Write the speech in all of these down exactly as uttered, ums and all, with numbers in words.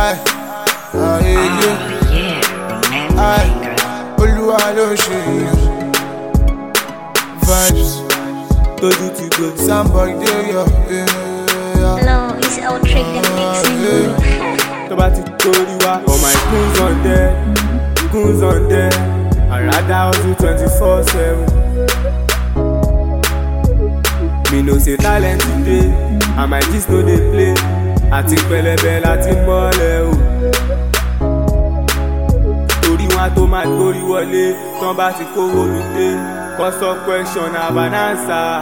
Aye, aye, yeah. Aye, Olúwa ló ṣe yìí. Vibes, Tolu ti go. Samboy dey yo. Hello, it's Outrick the mixing. Tó bá ti torí wá. For my goons on there, goons on there. I rather hustle twenty-four seven. Me no say talent today, and my gist no dey play. Àti pẹlẹbẹ láti mọ́lẹ̀ o. Torí wọn tó máa torí wọlé, tán bá ti kówó mi dé. Cause of question have an answer.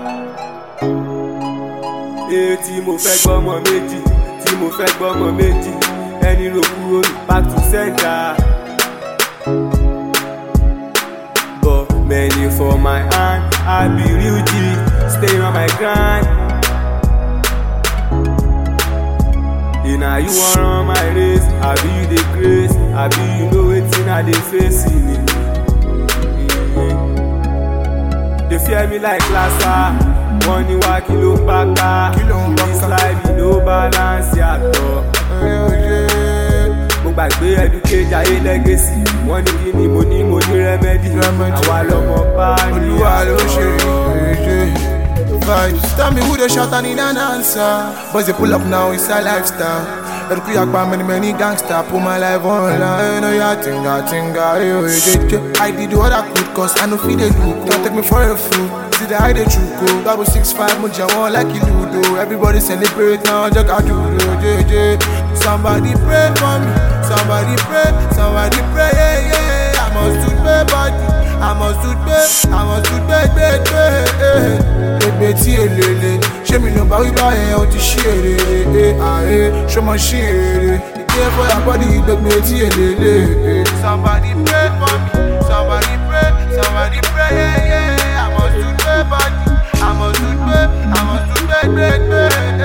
Èyí tí mo fẹ́ gbọ́mọ méjì, tí mo fẹ́ gbọ́mọ méjì. Ẹni ro kúrò ní back to center. But many for my hand, I be real G, stay on my grind. Now you wan run my race, I be you dey grace, I be you know wetin I dey face in it. They fear me like Lassa, wọ́n ní wá kí ló ń bá ká, this life you no balance yàtọ̀. Mo gbàgbé educate ayé legacy, wọ́n ní kí ni mo ní mo ní remedy, àwa lọmọ bá ní Olúwa ló ṣe yìí. Vibes. Tell me who they shot and need an answer. Boys they pull up now, it's a lifestyle. Let me yak many many gangster, put my life online. Oh yeah, tinga tinga, yo, yo, yo. I did what I could, cause I know feel they look. Don't take me for a fool. See the high they true go. Double six five, mucha one like you do. Everybody celebrate now, just I do, yo, yo. Somebody pray for me, somebody pray, somebody pray, yeah, yeah. I must do my body, I must do my, I must do my, baby. Gbé tí èlélé, ṣé mi ló bá wí báyẹn ó ti ṣí èrè ààrẹ ṣọmọ ṣí èrè ìgbé fọyà bọ́dì gbẹgbẹ tí èlélé. Somebody pray for me, somebody pray, somebody pray, yeah, yeah. I must do my body, I must do my, I must do my,